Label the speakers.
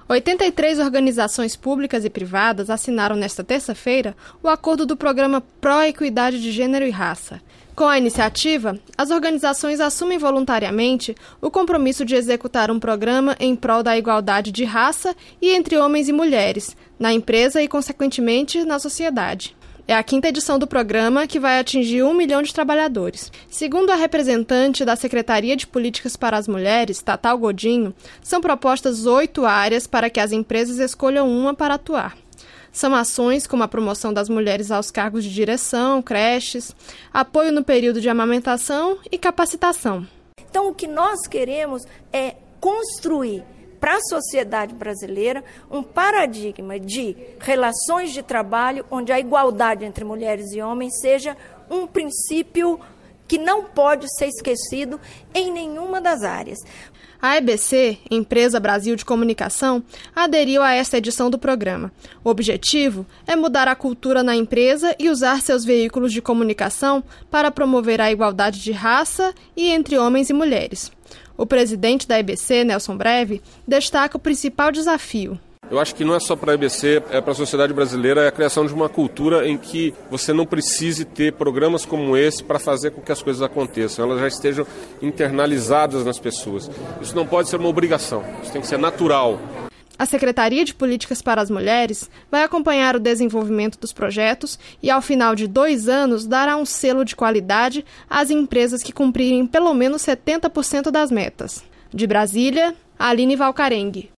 Speaker 1: 83 organizações públicas e privadas assinaram nesta terça-feira o acordo do programa Pró-Equidade de Gênero e Raça. Com a iniciativa, as organizações assumem voluntariamente o compromisso de executar um programa em prol da igualdade de raça e entre homens e mulheres, na empresa e, consequentemente, na sociedade. É a 5ª edição do programa, que vai atingir 1 milhão de trabalhadores. Segundo a representante da Secretaria de Políticas para as Mulheres, Tatal Godinho, são propostas 8 áreas para que as empresas escolham uma para atuar. São ações como a promoção das mulheres aos cargos de direção, creches, apoio no período de amamentação e capacitação.
Speaker 2: Então, o que nós queremos é construir para a sociedade brasileira um paradigma de relações de trabalho onde a igualdade entre mulheres e homens seja um princípio que não pode ser esquecido em nenhuma das áreas.
Speaker 1: A EBC, Empresa Brasil de Comunicação, aderiu a esta edição do programa. O objetivo é mudar a cultura na empresa e usar seus veículos de comunicação para promover a igualdade de raça e entre homens e mulheres. O presidente da EBC, Nelson Breve, destaca o principal desafio.
Speaker 3: Eu acho que não é só para a EBC, é para a sociedade brasileira, é a criação de uma cultura em que você não precise ter programas como esse para fazer com que as coisas aconteçam, elas já estejam internalizadas nas pessoas. Isso não pode ser uma obrigação, isso tem que ser natural.
Speaker 1: A Secretaria de Políticas para as Mulheres vai acompanhar o desenvolvimento dos projetos e, ao final de 2 anos, dará um selo de qualidade às empresas que cumprirem pelo menos 70% das metas. De Brasília, Aline Valcarengue.